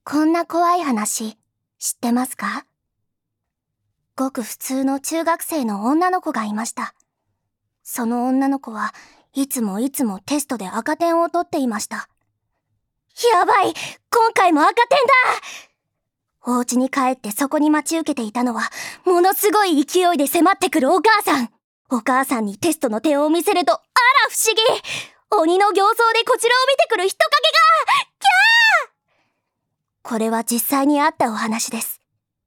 こんな怖い話、知ってますか？ごく普通の中学生の女の子がいました。その女の子はいつもテストで赤点を取っていました。やばい！今回も赤点だ！お家に帰ってそこに待ち受けていたのは、ものすごい勢いで迫ってくるお母さん。お母さんにテストの点を見せると、あら不思議！鬼の形相でこちらを見てくる人影が！キャー！これは実際にあったお話です。